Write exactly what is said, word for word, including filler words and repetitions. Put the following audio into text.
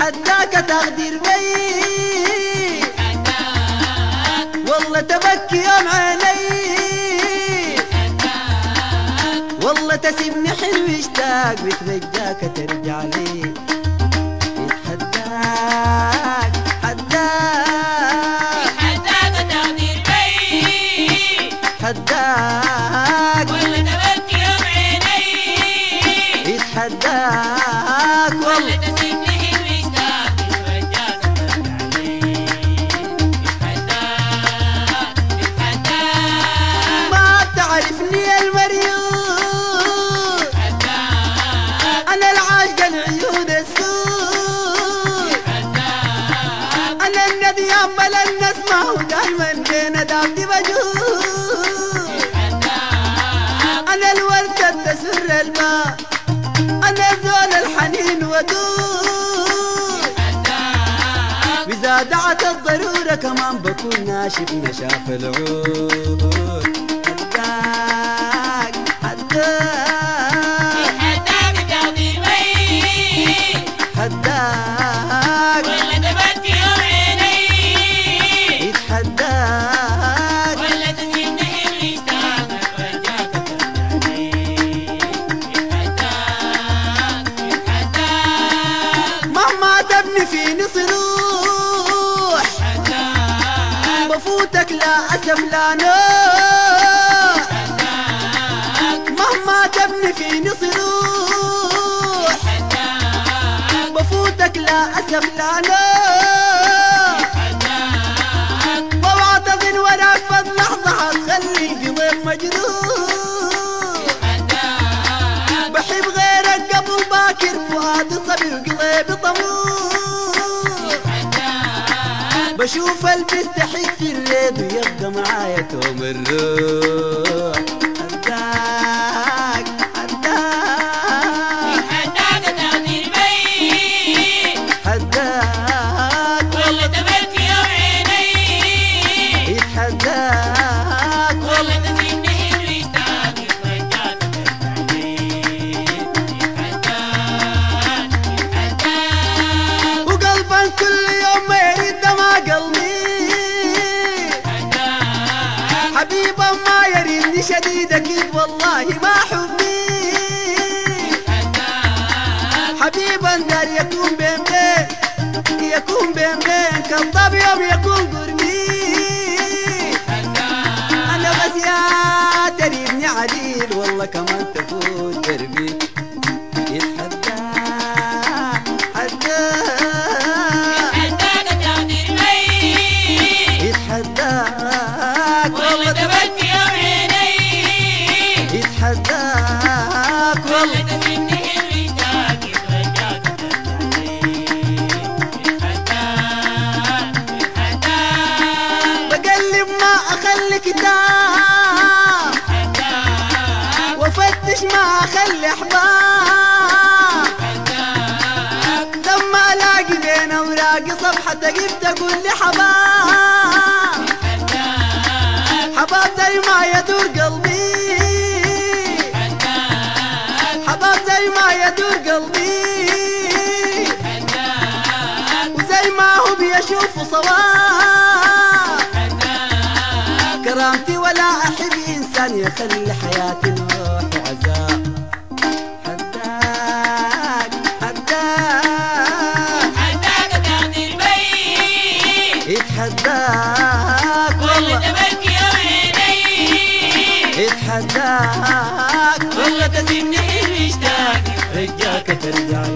يتحداك تغدير بي، والله تبكي يوم عيني، والله تسيبني حلو يشتاق بترجاك ترجع لي. يتحداك حداك يتحداك تغدير بي، حداك والله تبكي يوم عيني، يتحداك والله تسيبني حلو يشتاق بترجاك ترجع لي. يتحداك يتحداك ما بتعرفني المريض، أنا العاشق العيون السود، أنا النديان بلا النسمة ودايما بين دابتي بجود، أنا الوردة تسر الماء، أنا زول الحنين ودود، وإذا دعت الضرورة كمان بكون ناشف نشاف العود. حداك حداك يتحداك تغدير بي، حداك والله تبكي يوم عيني، يتحداك والله تسيبني حلو يشتاق بترجاك ترجع لي. يتحداك يتحداك مهما تبني فيني صروح، بفوتك لا أسف لا نوح، مهما تبني فيني صروح، بفوتك لا أسف لا نوح، واعتذر وراك فضل لحظة هتخلي القلب مجروح، بحب غيرك قبل باكر فؤادي صبي وقلبي طموح، بشوف البستحيك في الريد ويبقى معايا توم الروح. حداك حداك يتحداك تغدير بي، حداك والله تبكي يوم عيني، يتحداك والله تسيبني حلو يشتاق بترجاك ترجع لي. يتحداك يتحداك وقلبا كل يوم ما يرد ما قلبي، حبيبا ما يريدني شديد اكيد والله ما حبي، حبيبا دار يكون بين بين يكون بين بين كالضب يوم يكون قربي، انا بس يا تريبني عديل والله كمان تفوت دربي. يتحداك حداك يتحداك تغدير بي، يتحداك والله تبكي يوم عيني، يتحداك والله تسيبني حلو يشتاق بترجاك ترجع لي. يتحداك يتحداك بقلب ما اخلي كتاب، وافتش ما اخلي احباب، لما الاقي بين اوراقي صفحه تقف تقول لي حباب، حباب زي ما يدور قلبي، حباب زي ما يدور قلبي، وزي ما هو بيشوف صواب، كرامتي ولا احب انسان يخلي حياتي نوح وعذاب. حداك حداك يتحداك تغدير بي، يتحداك والله والله، تبكي يوم عيني، يتحداك والله تسيبني حلو يشتاق رجاك ترجع